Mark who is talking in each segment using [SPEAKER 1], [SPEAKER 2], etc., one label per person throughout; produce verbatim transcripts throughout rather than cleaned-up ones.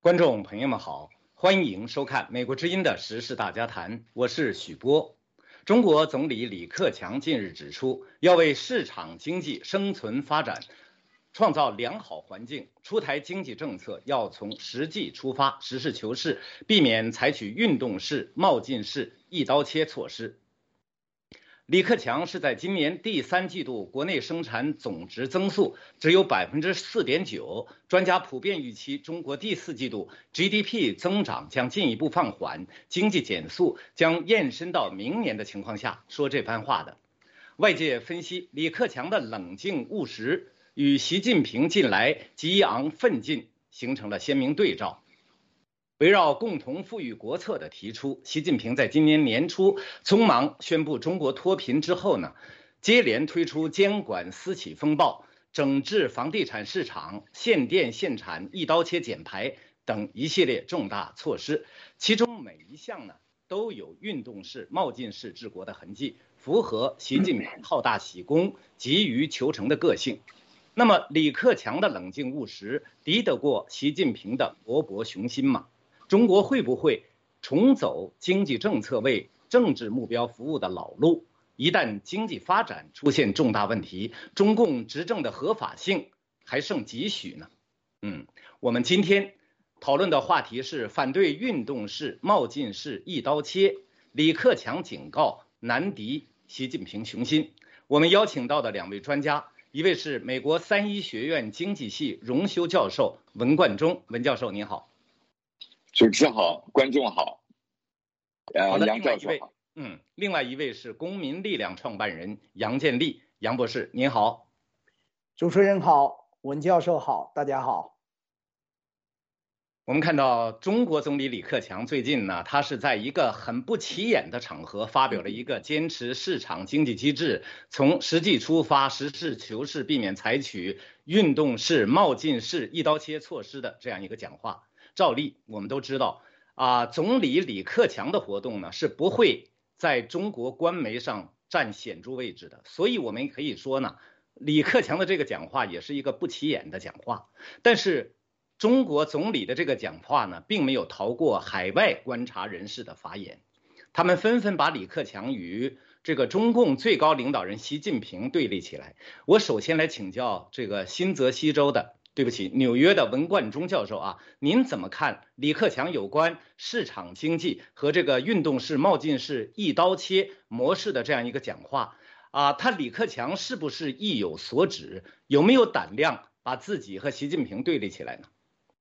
[SPEAKER 1] 观众朋友们好，欢迎收看美国之音的时事大家谈，我是许波。中国总理李克强近日指出，要为市场经济生存发展创造良好环境，出台经济政策要从实际出发，实事求是，避免采取运动式、冒进式、一刀切措施。李克强是在今年第三季度国内生产总值增速只有百分之四点九，专家普遍预期中国第四季度 G D P 增长将进一步放缓，经济减速将延伸到明年的情况下说这番话的。外界分析，李克强的冷静务实与习近平近来激昂奋进形成了鲜明对照。围绕共同富裕国策的提出，习近平在今年年初匆忙宣布中国脱贫之后呢，接连推出监管私企风暴、整治房地产市场、限电限产、一刀切减排等一系列重大措施，其中每一项呢都有运动式、冒进式治国的痕迹，符合习近平好大喜功、急于求成的个性。那么，李克强的冷静务实敌得过习近平的勃勃雄心吗？中国会不会重走经济政策为政治目标服务的老路？一旦经济发展出现重大问题，中共执政的合法性还剩几许呢？嗯，我们今天讨论的话题是反对运动式、冒进式、一刀切。李克强警告难敌习近平雄心。我们邀请到的两位专家，一位是美国三一学院经济系荣休教授文冠中，文教授您好。
[SPEAKER 2] 主持好，观众好，
[SPEAKER 1] 呃，杨教授好。嗯，另外一位是公民力量创办人杨建立，杨博士您好。
[SPEAKER 3] 主持人好，文教授好，大家好。
[SPEAKER 1] 我们看到中国总理李克强最近呢，他是在一个很不起眼的场合发表了一个坚持市场经济机制，从实际出发，实事求是，避免采取运动式、冒进式、一刀切措施的这样一个讲话。照例我们都知道啊，总理李克强的活动呢是不会在中国官媒上占显著位置的，所以我们可以说呢，李克强的这个讲话也是一个不起眼的讲话。但是中国总理的这个讲话呢，并没有逃过海外观察人士的法眼，他们纷纷把李克强与这个中共最高领导人习近平对立起来。我首先来请教这个新泽西州的。对不起，纽约的文冠中教授啊，您怎么看李克强有关市场经济和这个运动式、冒进式、一刀切模式的这样一个讲话啊？他李克强是不是意有所指？有没有胆量把自己和习近平对立起来呢？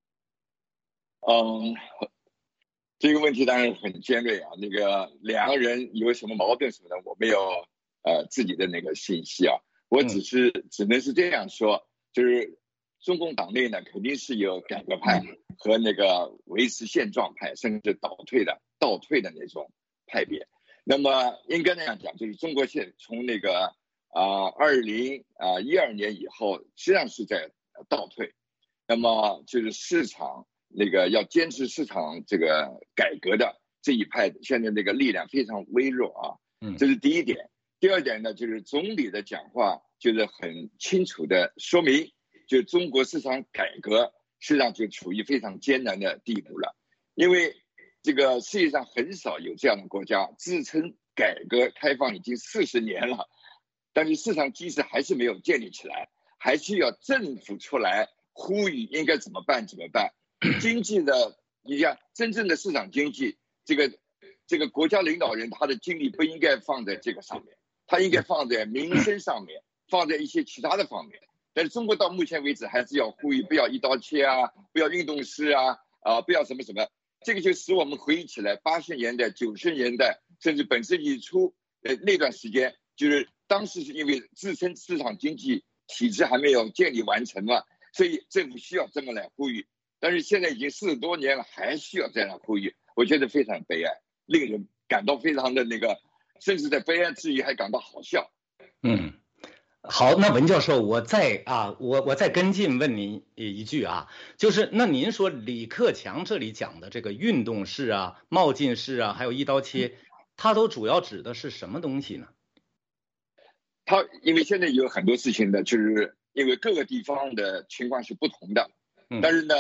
[SPEAKER 2] 嗯，这个问题当然很尖锐啊。那个两个人有什么矛盾什么的，我没有呃自己的那个信息啊，我只是、嗯、只能是这样说，就是。中共党内呢，肯定是有改革派和那个维持现状派，甚至倒退的、倒退的那种派别。那么应该那样讲，就是中国现从那个啊二零啊一二年以后，实际上是在倒退。那么就是市场那个要坚持市场这个改革的这一派，现在那个力量非常微弱啊。嗯，这是第一点。第二点呢，就是总理的讲话就是很清楚的说明。就中国市场改革实际上就处于非常艰难的地步了，因为这个世界上很少有这样的国家自称改革开放已经四十年了，但是市场机制还是没有建立起来，还需要政府出来呼吁应该怎么办怎么办。经济的，你看真正的市场经济，这个这个国家领导人他的精力不应该放在这个上面，他应该放在民生上面，放在一些其他的方面。但是中国到目前为止还是要呼吁不要一刀切啊，不要运动式啊，啊不要什么什么，这个就使我们回忆起来八十年代、九十年代，甚至本世纪初呃那段时间，就是当时是因为自身市场经济体制还没有建立完成嘛，所以政府需要这么来呼吁。但是现在已经四十多年了，还需要这样呼吁，我觉得非常悲哀，令人感到非常的那个，甚至在悲哀之余还感到好笑。
[SPEAKER 1] 嗯。好，那文教授，我再啊，我我再跟进问您一句啊，就是那您说李克强这里讲的这个运动式啊、冒进式啊，还有一刀切，它都主要指的是什么东西呢？
[SPEAKER 2] 他因为现在有很多事情呢，就是因为各个地方的情况是不同的，但是呢，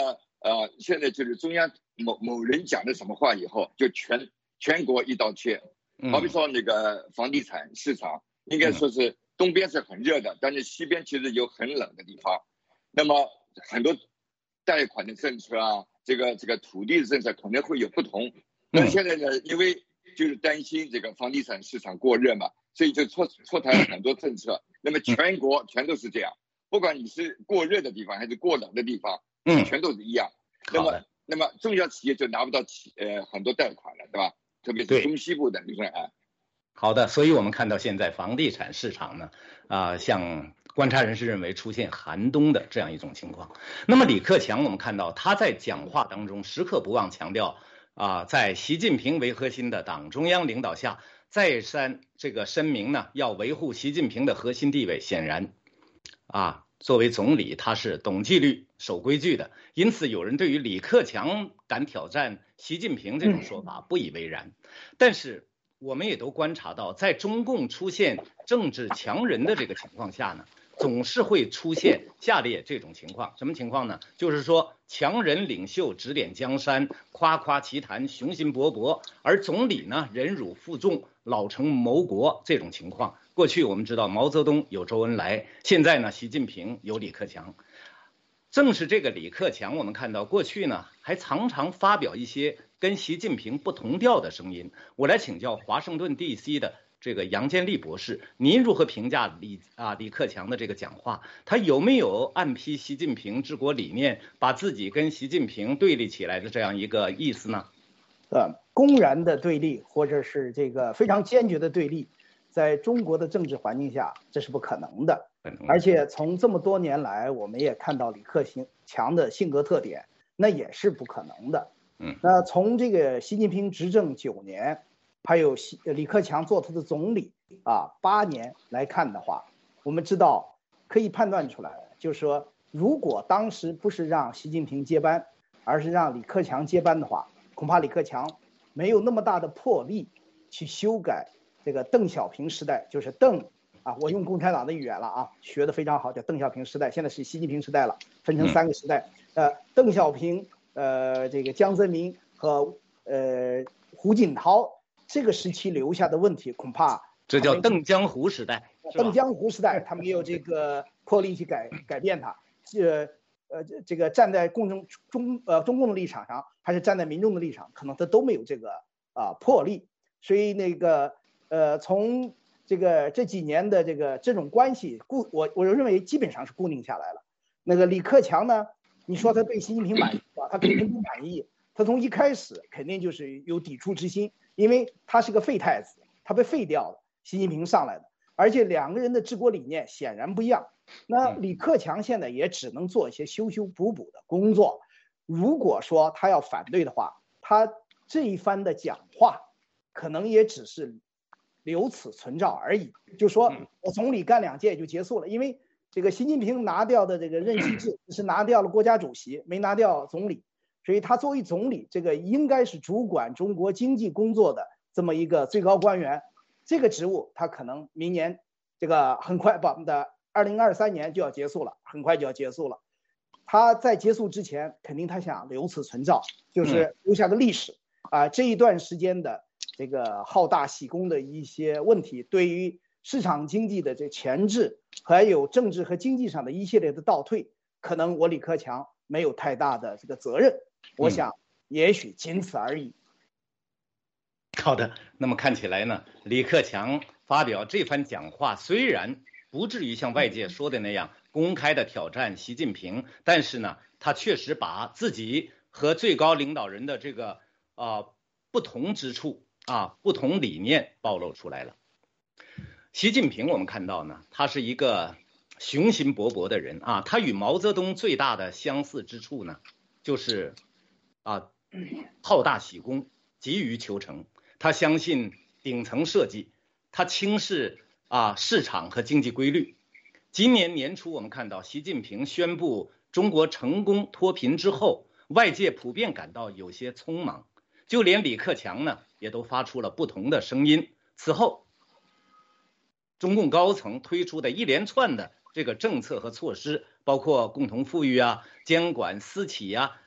[SPEAKER 2] 呃，现在就是中央某某人讲了什么话以后，就全全国一刀切。好比说那个房地产市场，应该说是东边是很热的，但是西边其实有很冷的地方。那么很多贷款的政策啊，这个这个土地的政策可能会有不同。那现在呢，因为就是担心这个房地产市场过热嘛，所以就出出台了很多政策。那么全国全都是这样，不管你是过热的地方还是过冷的地方，嗯，全都是一样。那么那么中小企业就拿不到企呃很多贷款了，对吧？特别是中西部的，你说哎。
[SPEAKER 1] 好的，所以我们看到现在房地产市场呢，啊、呃，像观察人士认为出现寒冬的这样一种情况。那么李克强，我们看到他在讲话当中时刻不忘强调啊、呃，在习近平为核心的党中央领导下，再三这个声明呢，要维护习近平的核心地位。显然，啊，作为总理，他是懂纪律、守规矩的，因此有人对于李克强敢挑战习近平这种说法不以为然。但是我们也都观察到，在中共出现政治强人的这个情况下呢，总是会出现下列这种情况。什么情况呢？就是说强人领袖指点江山，夸夸其谈，雄心勃勃，而总理呢忍辱负重，老成谋国这种情况。过去我们知道毛泽东有周恩来，现在呢习近平有李克强。正是这个李克强，我们看到过去呢还常常发表一些跟习近平不同调的声音。我来请教华盛顿 D C 的这个杨建立博士，您如何评价李啊李克强的这个讲话？他有没有暗批习近平治国理念，把自己跟习近平对立起来的这样一个意思呢？
[SPEAKER 3] 呃，公然的对立，或者是这个非常坚决的对立，在中国的政治环境下，这是不可能的。而且从这么多年来，我们也看到李克强的性格特点，那也是不可能的。
[SPEAKER 1] 嗯，
[SPEAKER 3] 那从这个习近平执政九年，还有李克强做他的总理啊八年来看的话，我们知道可以判断出来，就是说，如果当时不是让习近平接班，而是让李克强接班的话，恐怕李克强没有那么大的魄力去修改这个邓小平时代，就是邓。啊，我用共产党的语言了啊，学得非常好，叫邓小平时代，现在是习近平时代了，分成三个时代。呃，邓小平、呃，这个江泽民和呃胡锦涛这个时期留下的问题，恐怕
[SPEAKER 1] 这叫邓江湖时代。
[SPEAKER 3] 邓江湖时代，他没有这个魄力去改改变它。这呃这个站在共中中呃中共的立场上，还是站在民众的立场，可能他都没有这个啊魄力。所以那个呃从这个这几年的这个这种关系固，我我认为基本上是固定下来了。那个李克强呢，你说他对习近平满意吧，他肯定不满意。他从一开始肯定就是有抵触之心，因为他是个废太子，他被废掉了，习近平上来的，而且两个人的治国理念显然不一样。那李克强现在也只能做一些修修补补的工作。如果说他要反对的话，他这一番的讲话可能也只是留此存照而已，就说我总理干两届也就结束了，因为这个习近平拿掉的这个任期制是拿掉了国家主席，没拿掉总理，所以他作为总理，这个应该是主管中国经济工作的这么一个最高官员，这个职务他可能明年这个很快把我们的二零二三年就要结束了，很快就要结束了。他在结束之前，肯定他想留此存照，就是留下个历史啊，这一段时间的这个好大喜功的一些问题，对于市场经济的这前置，还有政治和经济上的一系列的倒退，可能我李克强没有太大的这个责任，我想也许仅此而已。
[SPEAKER 1] 好的，那么看起来呢，李克强发表这番讲话，虽然不至于像外界说的那样公开的挑战习近平，但是呢，他确实把自己和最高领导人的这个啊、呃、不同之处啊不同理念暴露出来了。习近平我们看到呢，他是一个雄心勃勃的人啊，他与毛泽东最大的相似之处呢，就是啊好大喜功，急于求成。他相信顶层设计，他轻视啊市场和经济规律。今年年初，我们看到习近平宣布中国成功脱贫之后，外界普遍感到有些匆忙，就连李克强呢也都发出了不同的声音。此后，中共高层推出的一连串的这个政策和措施，包括共同富裕啊、监管私企啊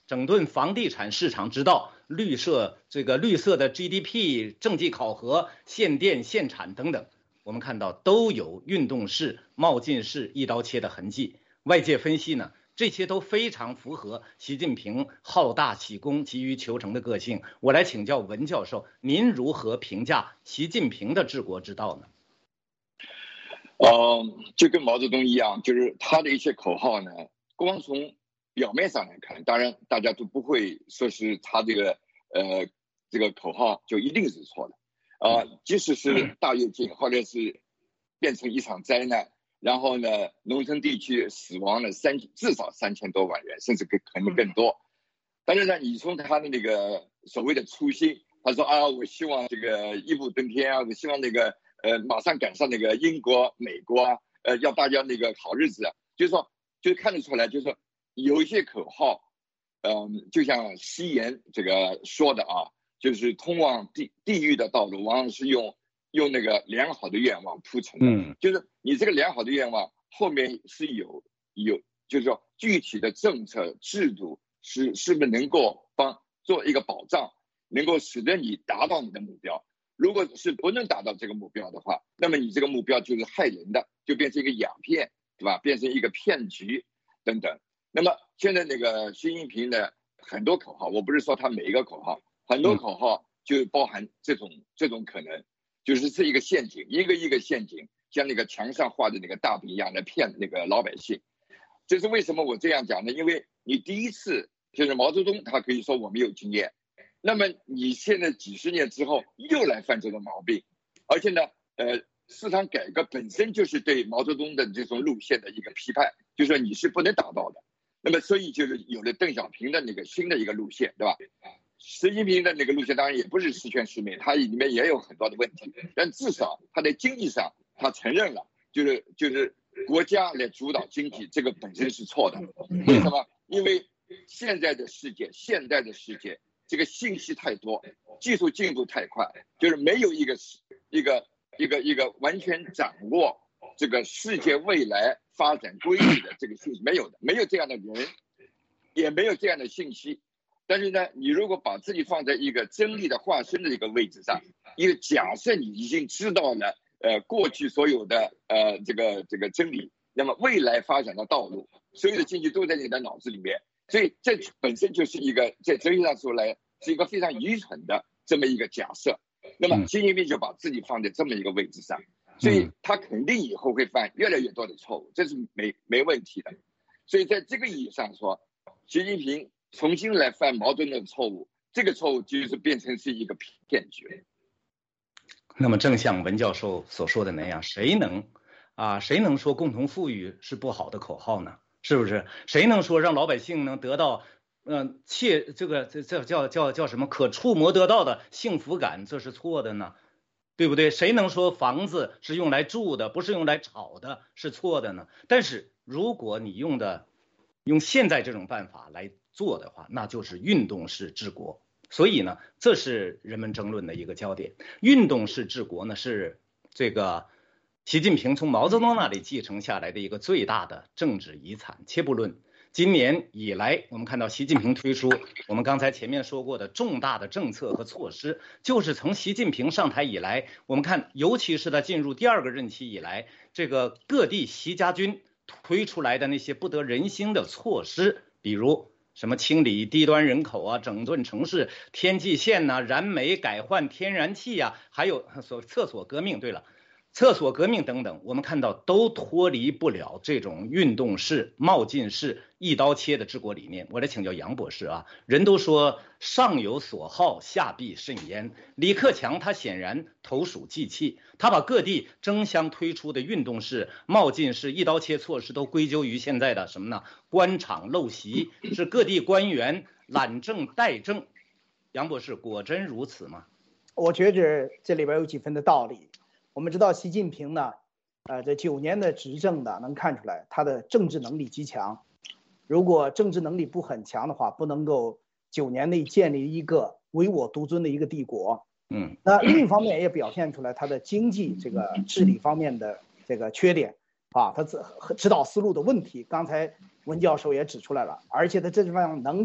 [SPEAKER 1] 整顿房地产市场之道，绿色这个绿色的 G D P、政绩考核、限电限产等等，我们看到都有运动式、冒进式一刀切的痕迹。外界分析呢，这些都非常符合习近平好大喜功、急于求成的个性。我来请教文教授，您如何评价习近平的治国之道呢？
[SPEAKER 2] 呃，就跟毛泽东一样，就是他的一些口号呢，光从表面上来看，当然大家都不会说是他这个呃这个口号就一定是错的，啊、呃，即使是大跃进或者是变成一场灾难，然后呢，农村地区死亡了三至少三千多万人，甚至更可能更多。但是呢，你从他的那个所谓的初心，他说啊，我希望这个一步登天啊，我希望那个呃马上赶上那个英国、美国啊，呃要大家那个好日子啊，就是说就看得出来，就是说有一些口号，嗯、呃，就像西言这个说的啊，就是通往地地狱的道路，往往是用用那个良好的愿望铺成的，嗯，就是你这个良好的愿望后面是有有，就是说具体的政策制度。是是不是能够帮做一个保障，能够使得你达到你的目标？如果是不能达到这个目标的话，那么你这个目标就是害人的，就变成一个鸦片，对吧？变成一个骗局等等。那么现在那个习近平的很多口号，我不是说他每一个口号，很多口号就包含这种这种可能，就是是一个陷阱，一个一个陷阱，像那个墙上画的那个大饼一样来骗那个老百姓。这是为什么我这样讲呢？因为你第一次就是毛泽东，他可以说我没有经验，那么你现在几十年之后又来犯这个毛病，而且呢，呃，市场改革本身就是对毛泽东的这种路线的一个批判，就是说你是不能达到的。那么所以就是有了邓小平的那个新的一个路线，对吧？习近平的那个路线当然也不是十全十美，它里面也有很多的问题，但至少他在经济上他承认了，就是就是国家来主导经济，这个本身是错的。为什么？因为现在的世界，现在的世界，这个信息太多，技术进步太快，就是没有一个一个一个一个完全掌握这个世界未来发展规律的这个信息，没有的，没有这样的人，也没有这样的信息。但是呢，你如果把自己放在一个真理的化身的一个位置上，一个假设你已经知道了呃过去所有的呃这个这个真理，那么未来发展的道路，所有的信息都在你的脑子里面。所以这本身就是一个在哲学上说来是一个非常愚蠢的这么一个假设。那么习近平就把自己放在这么一个位置上，所以他肯定以后会犯越来越多的错误，这是没没问题的。所以在这个意义上说，习近平重新来犯毛泽东的错误，这个错误就是变成是一个骗局。
[SPEAKER 1] 那么正像文教授所说的那样，谁能啊谁能说共同富裕是不好的口号呢？是不是？谁能说让老百姓能得到，嗯、呃，切这个这这叫叫叫什么可触摸得到的幸福感，这是错的呢？对不对？谁能说房子是用来住的，不是用来炒的，是错的呢？但是如果你用的用现在这种办法来做的话，那就是运动式治国。所以呢，这是人们争论的一个焦点。运动式治国呢，是这个习近平从毛泽东那里继承下来的一个最大的政治遗产。且不论今年以来，我们看到习近平推出我们刚才前面说过的重大的政策和措施，就是从习近平上台以来，我们看，尤其是他进入第二个任期以来，这个各地习家军推出来的那些不得人心的措施，比如什么清理低端人口啊，整顿城市天际线呐、啊，燃煤改换天然气呀、啊，还有所厕所革命。对了。厕所革命等等，我们看到都脱离不了这种运动式、冒进式、一刀切的治国理念。我来请教杨博士啊，人都说上有所好，下必甚焉。李克强他显然投鼠忌器，他把各地争相推出的运动式、冒进式、一刀切措施都归咎于现在的什么呢？官场陋习，是各地官员懒政怠政。杨博士，果真如此吗？
[SPEAKER 3] 我觉着这里边有几分的道理。我们知道习近平呢，呃，这九年的执政呢，能看出来他的政治能力极强。如果政治能力不很强的话，不能够九年内建立一个唯我独尊的一个帝国。
[SPEAKER 1] 嗯，
[SPEAKER 3] 那另一方面也表现出来他的经济这个治理方面的这个缺点啊，他指导思路的问题。刚才文教授也指出来了，而且他这方面能力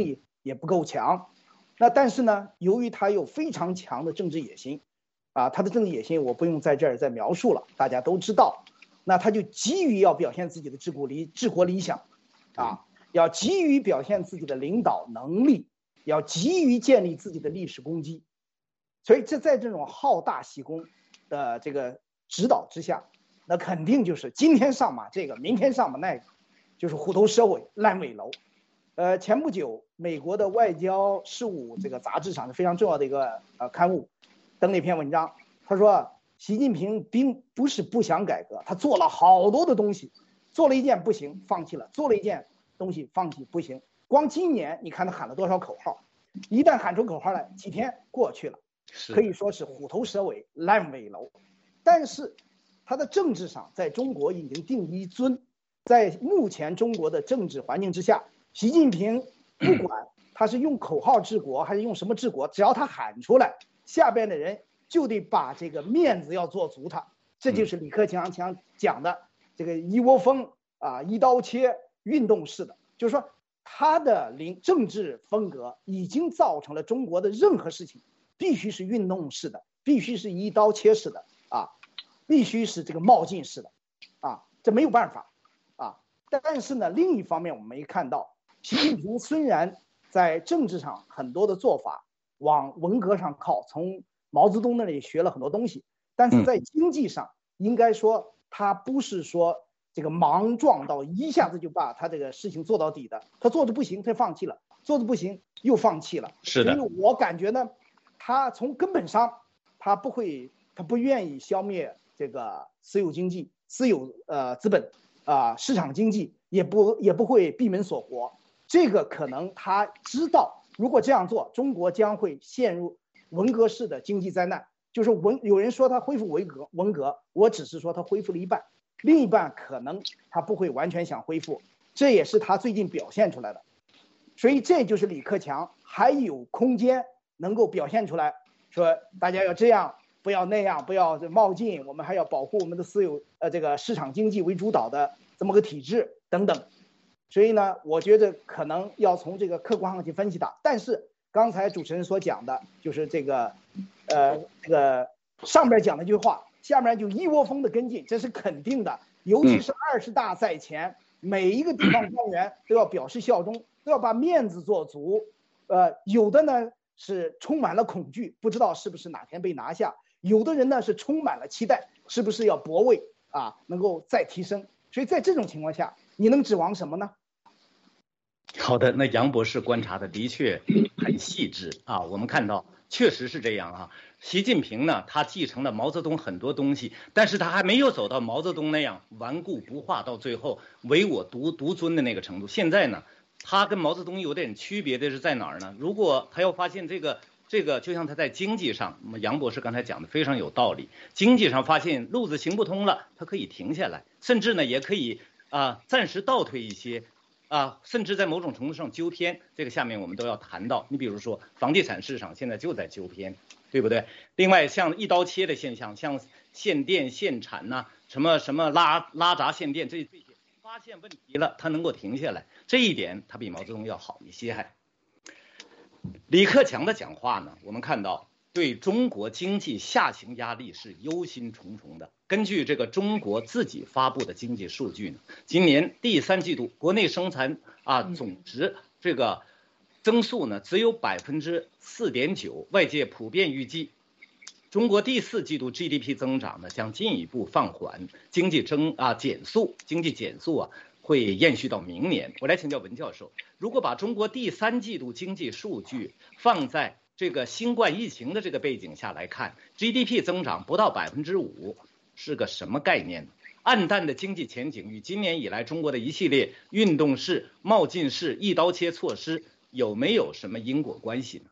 [SPEAKER 3] 也不够强。那但是呢，由于他有非常强的政治野心，啊，他的政治野心我不用在这儿再描述了，大家都知道。那他就急于要表现自己的治国理治国理想，啊，要急于表现自己的领导能力，要急于建立自己的历史功绩。所以这在这种好大喜功的这个指导之下，那肯定就是今天上马这个，明天上马那个，就是虎头蛇尾、烂尾楼。呃，前不久，美国的外交事务这个杂志上是非常重要的一个呃刊物，登了一篇文章，他说习近平并不是不想改革，他做了好多的东西，做了一件不行，放弃了；做了一件东西放弃不行。光今年你看他喊了多少口号，一旦喊出口号来，几天过去了，可以说是虎头蛇尾、烂尾楼。但是他的政治上，在中国已经定一尊，在目前中国的政治环境之下，习近平不管他是用口号治国还是用什么治国，只要他喊出来，下边的人就得把这个面子要做足他。这就是李克强强讲的这个一窝蜂啊，一刀切运动式的，就是说他的领政治风格已经造成了中国的任何事情必须是运动式的，必须是一刀切式的啊，必须是这个冒进式的啊，这没有办法啊。但是呢，另一方面我们也看到，习近平虽然在政治上很多的做法往文革上靠，从毛泽东那里学了很多东西，但是在经济上应该说他不是说这个莽撞到一下子就把他这个事情做到底的，他做的不行他放弃了，做的不行又放弃了。
[SPEAKER 1] 是的，
[SPEAKER 3] 所以我感觉呢，他从根本上他不会，他不愿意消灭这个私有经济、私有呃资本啊、呃、市场经济，也不也不会闭门锁国。这个可能他知道，如果这样做，中国将会陷入文革式的经济灾难。就是文有人说他恢复文革，文革，我只是说他恢复了一半，另一半可能他不会完全想恢复，这也是他最近表现出来的。所以这就是李克强还有空间能够表现出来，说大家要这样，不要那样，不要冒进，我们还要保护我们的私有呃这个市场经济为主导的这么个体制等等。所以呢，我觉得可能要从这个客观上去分析它。但是刚才主持人所讲的，就是这个，呃，这个上边讲了一句话，下面就一窝蜂的跟进，这是肯定的。尤其是二十大在前，每一个地方官员都要表示效忠，都要把面子做足。呃，有的呢是充满了恐惧，不知道是不是哪天被拿下；有的人呢是充满了期待，是不是要博位啊，能够再提升。所以在这种情况下，你能指望什么呢？
[SPEAKER 1] 好的，那杨博士观察的的确很细致啊，我们看到确实是这样啊。习近平呢，他继承了毛泽东很多东西，但是他还没有走到毛泽东那样顽固不化，到最后唯我独独尊的那个程度。现在呢，他跟毛泽东有点区别的是在哪儿呢？如果他要发现这个这个，就像他在经济上，那么杨博士刚才讲的非常有道理，经济上发现路子行不通了，他可以停下来，甚至呢也可以啊暂时倒退一些。啊，甚至在某种程度上纠偏，这个下面我们都要谈到。你比如说，房地产市场现在就在纠偏，对不对？另外，像一刀切的现象，像限电限产呐、啊，什么什么拉拉闸限电，这这些发现问题了，它能够停下来，这一点它比毛泽东要好一些。还李克强的讲话呢，我们看到对中国经济下行压力是忧心忡忡的。根据这个中国自己发布的经济数据呢，今年第三季度国内生产啊总值这个增速呢只有百分之四点九，外界普遍预计中国第四季度 G D P 增长呢将进一步放缓，经济增啊减速，经济减速啊会延续到明年。我来请教文教授，如果把中国第三季度经济数据放在这个新冠疫情的这个背景下来看 ，G D P 增长不到百分之五。是个什么概念呢？暗淡的经济前景与今年以来中国的一系列运动式、冒进式、一刀切措施有没有什么因果关系呢？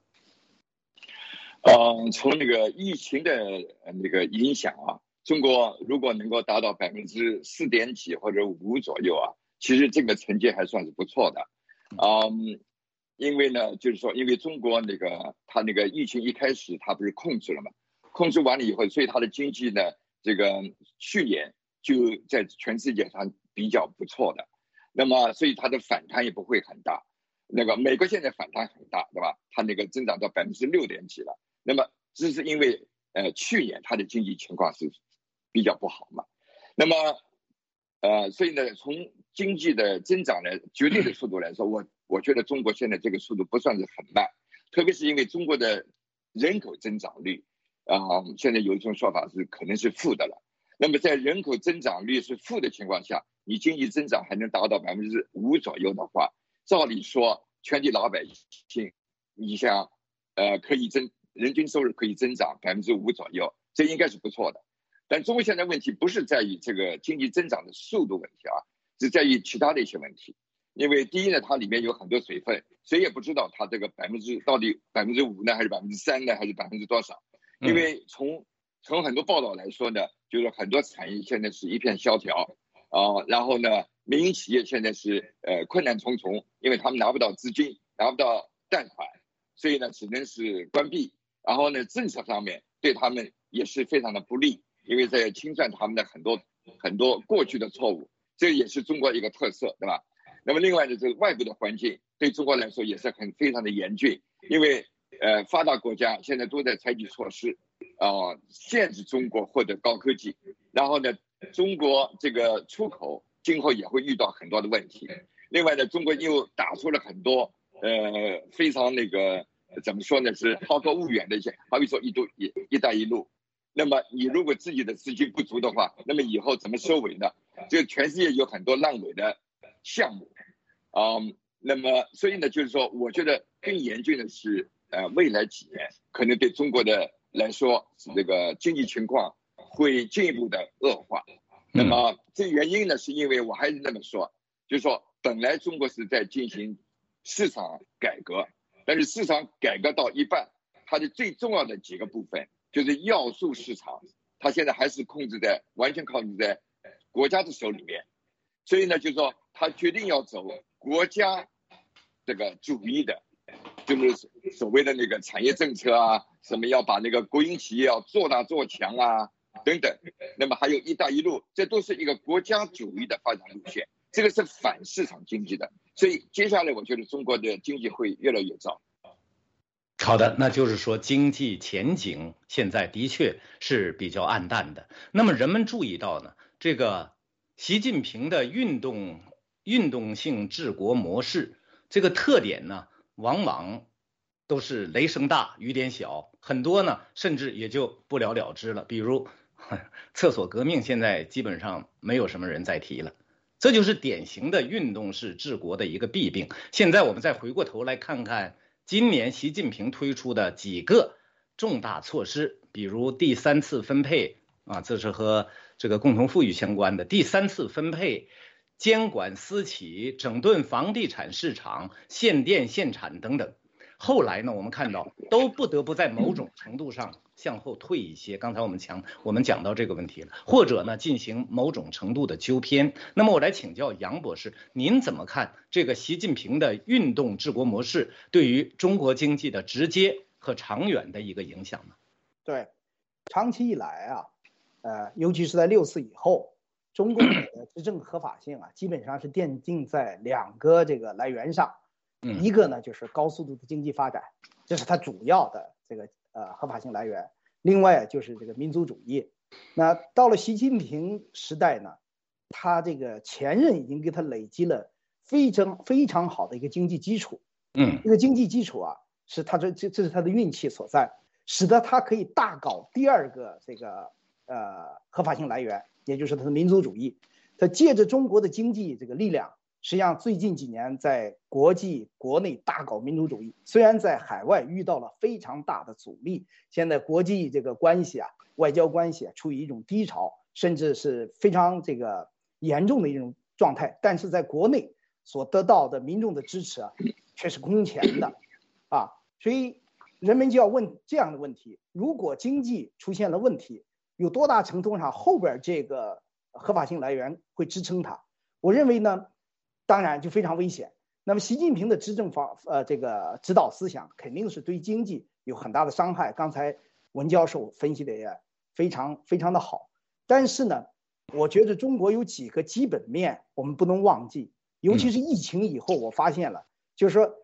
[SPEAKER 2] 呃，从那个疫情的那个影响啊，中国如果能够达到百分之四点几或者五左右啊，其实这个成绩还算是不错的。嗯，因为呢，就是说，因为中国那个它那个疫情一开始它不是控制了嘛，控制完了以后，所以它的经济呢。这个去年就在全世界上比较不错的，那么所以它的反弹也不会很大。 那个美国现在反弹很大，对吧？它那个增长到百分之六点几了。那么这是因为呃去年它的经济情况是比较不好嘛。那么呃所以呢，从经济的增长的绝对的速度来说，我我觉得中国现在这个速度不算是很慢，特别是因为中国的人口增长率啊、呃，现在有一种说法是可能是负的了。那么在人口增长率是负的情况下，你经济增长还能达到百分之五左右的话，照理说全体老百姓，你想，呃，可以增人均收入可以增长百分之五左右，这应该是不错的。但中国现在问题不是在于这个经济增长的速度问题啊，是在于其他的一些问题。因为第一呢，它里面有很多水分，谁也不知道它这个百分之到底百分之五呢，还是百分之三呢，还是百分之多少？因为从从很多报道来说呢，就是很多产业现在是一片萧条啊、呃，然后呢，民营企业现在是呃困难重重，因为他们拿不到资金，拿不到贷款，所以呢只能是关闭。然后呢，政策上面对他们也是非常的不利，因为在清算他们的很多很多过去的错误，这也是中国一个特色，对吧？那么另外呢，这个外部的环境对中国来说也是很非常的严峻，因为呃发达国家现在都在采取措施啊、呃，限制中国获得高科技，然后呢，中国这个出口今后也会遇到很多的问题。另外呢，中国又打出了很多呃非常那个怎么说呢，是好高骛远的一些，好比说一带一一带一路。那么你如果自己的资金不足的话，那么以后怎么收尾呢？这个全世界有很多烂尾的项目啊、嗯，那么所以呢，就是说，我觉得更严峻的是，呃，未来几年可能对中国的来说，这个经济情况会进一步的恶化。那么这原因呢，是因为我还是这么说，就是说，本来中国是在进行市场改革，但是市场改革到一半，它的最重要的几个部分就是要素市场，它现在还是控制在完全控制在国家的手里面。所以呢，就是说他决定要走国家这个主义的，就是所谓的那个产业政策啊，什么要把那个国营企业要做大做强啊等等。那么还有一带一路，这都是一个国家主义的发展路线，这个是反市场经济的。所以接下来我觉得中国的经济会越来越糟。
[SPEAKER 1] 好的，那就是说经济前景现在的确是比较暗淡的。那么人们注意到呢，这个习近平的运动运动性治国模式，这个特点呢，往往都是雷声大雨点小，很多呢甚至也就不了了之了。比如厕所革命，现在基本上没有什么人再提了，这就是典型的运动式治国的一个弊病。现在我们再回过头来看看今年习近平推出的几个重大措施，比如第三次分配啊，这是和这个共同富裕相关的第三次分配，监管私企，整顿房地产市场，限电限产等等。后来呢，我们看到都不得不在某种程度上向后退一些。刚才我们讲我们讲到这个问题了，或者呢进行某种程度的纠偏。那么我来请教杨博士，您怎么看这个习近平的运动治国模式对于中国经济的直接和长远的一个影响呢？
[SPEAKER 3] 对，长期以来啊，呃，尤其是在六四以后，中共的执政合法性啊，基本上是奠定在两个这个来源上。一个呢就是高速度的经济发展，这是它主要的这个呃合法性来源。另外就是这个民族主义。那到了习近平时代呢，他这个前任已经给他累积了非常非常好的一个经济基础。
[SPEAKER 1] 嗯，
[SPEAKER 3] 这个经济基础啊，是他这这这是他的运气所在，使得他可以大搞第二个这个呃合法性来源，也就是他的民族主义。他借着中国的经济这个力量。实际上，最近几年在国际、国内大搞民主主义，虽然在海外遇到了非常大的阻力，现在国际这个关系啊、外交关系啊处于一种低潮，甚至是非常这个严重的一种状态。但是在国内所得到的民众的支持啊，却是空前的啊，所以人们就要问这样的问题：如果经济出现了问题，有多大程度上后边这个合法性来源会支撑它？我认为呢。当然就非常危险。那么习近平的执政方呃这个指导思想肯定是对经济有很大的伤害。刚才文教授分析的也非常非常的好。但是呢，我觉得中国有几个基本面我们不能忘记，尤其是疫情以后，我发现了，就是说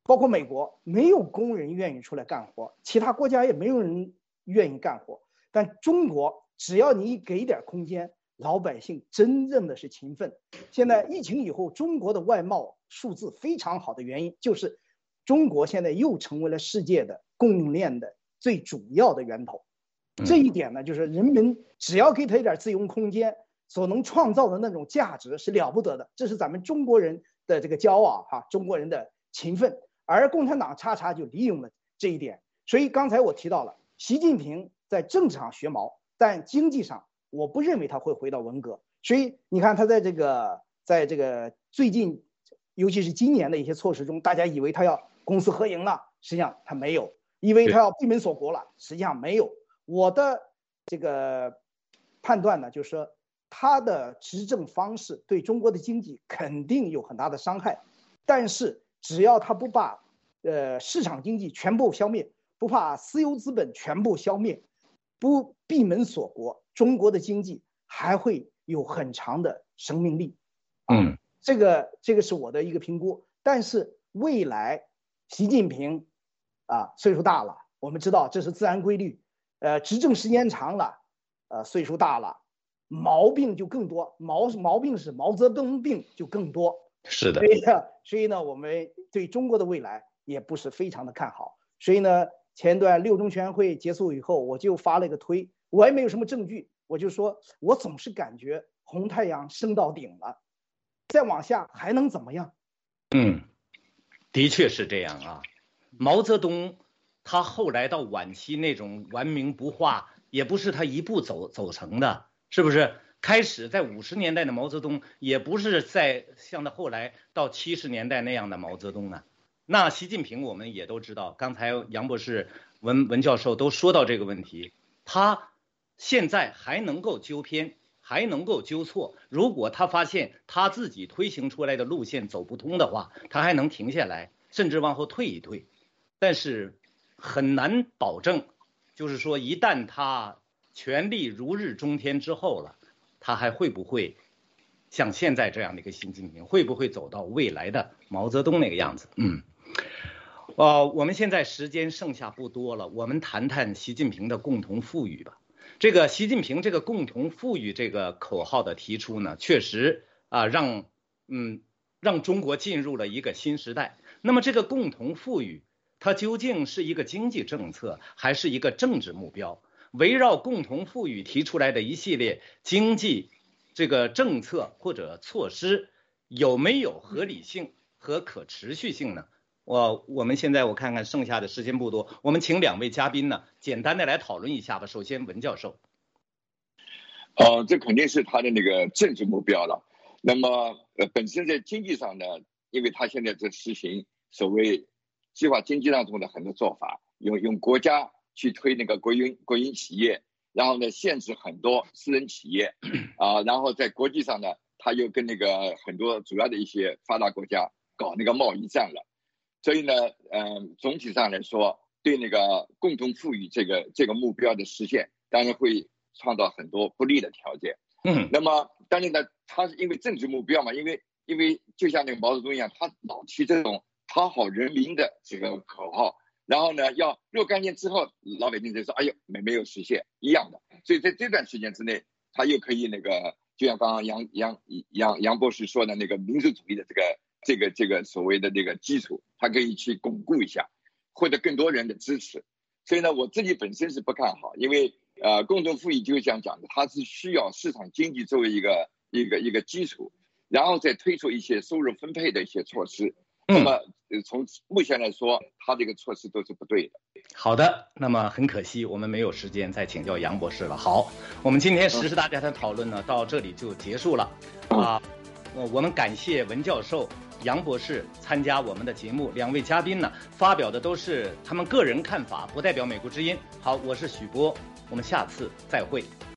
[SPEAKER 3] 包括美国，没有工人愿意出来干活，其他国家也没有人愿意干活。但中国，只要你给点空间，老百姓真正的是勤奋。现在疫情以后，中国的外贸数字非常好的原因，就是中国现在又成为了世界的供应链的最主要的源头。这一点呢，就是人们只要给他一点自由空间，所能创造的那种价值是了不得的。这是咱们中国人的这个骄傲哈，中国人的勤奋。而共产党叉叉就利用了这一点。所以刚才我提到了，习近平在政治上学毛，但经济上我不认为他会回到文革。所以你看他在这个在这个最近，尤其是今年的一些措施中，大家以为他要公私合营了，实际上他没有；以为他要闭门锁国了，实际上没有。我的这个判断呢，就是说他的执政方式对中国的经济肯定有很大的伤害，但是只要他不把呃市场经济全部消灭，不把私有资本全部消灭，不闭门锁国，中国的经济还会有很长的生命力。
[SPEAKER 1] 嗯，
[SPEAKER 3] 这个这个是我的一个评估。但是未来习近平啊岁数大了，我们知道这是自然规律，呃执政时间长了，呃岁数大了，毛病就更多，毛毛病是毛泽东病就更多。
[SPEAKER 1] 是的，
[SPEAKER 3] 所以呢，所以呢，我们对中国的未来也不是非常的看好。所以呢，前段六中全会结束以后，我就发了一个推，我也没有什么证据，我就说，我总是感觉红太阳升到顶了，再往下还能怎么样？
[SPEAKER 1] 嗯，的确是这样啊。毛泽东他后来到晚期那种顽名不化，也不是他一步走走成的，是不是？开始在五十年代的毛泽东，也不是在像他后来到七十年代那样的毛泽东啊。那习近平我们也都知道，刚才杨博士、文文教授都说到这个问题，他现在还能够纠偏，还能够纠错。如果他发现他自己推行出来的路线走不通的话，他还能停下来，甚至往后退一退。但是很难保证，就是说一旦他权力如日中天之后了，他还会不会像现在这样的一个习近平，会不会走到未来的毛泽东那个样子？嗯，呃，我们现在时间剩下不多了，我们谈谈习近平的共同富裕吧。这个习近平这个共同富裕这个口号的提出呢，确实啊、呃、让嗯让中国进入了一个新时代。那么这个共同富裕，它究竟是一个经济政策，还是一个政治目标？围绕共同富裕提出来的一系列经济这个政策或者措施，有没有合理性和可持续性呢？我我们现在我看看剩下的时间不多，我们请两位嘉宾呢，简单的来讨论一下吧。首先，文教授。
[SPEAKER 2] 呃，这肯定是他的那个政治目标了。那么，呃，本身在经济上呢，因为他现在在实行所谓计划经济当中的很多做法，用用国家去推那个国营国营企业，然后呢限制很多私人企业，啊、呃，然后在国际上呢，他又跟那个很多主要的一些发达国家搞那个贸易战了。所以呢，嗯、呃，总体上来说，对那个共同富裕这个这个目标的实现，当然会创造很多不利的条件。
[SPEAKER 1] 嗯，
[SPEAKER 2] 那么当然呢，他是因为政治目标嘛，因为因为就像那个毛泽东一样，他老提这种讨好人民的这个口号，然后呢，要若干年之后，老百姓就说，哎呦，没没有实现一样的。所以在这段时间之内，他又可以那个，就像刚刚杨杨杨杨博士说的那个民族主义的这个这个这个所谓的这个基础，他可以去巩固一下，获得更多人的支持。所以呢，我自己本身是不看好，因为呃，共同富裕就是这样讲的，它是需要市场经济作为一个一个一个基础，然后再推出一些收入分配的一些措施。那么从目前来说，它这个措施都是不对的。
[SPEAKER 1] 好的，那么很可惜，我们没有时间再请教杨博士了。好，我们今天时事大家谈讨论呢，到这里就结束了啊。我们感谢文教授、杨博士参加我们的节目，两位嘉宾呢发表的都是他们个人看法，不代表美国之音。好，我是许波，我们下次再会。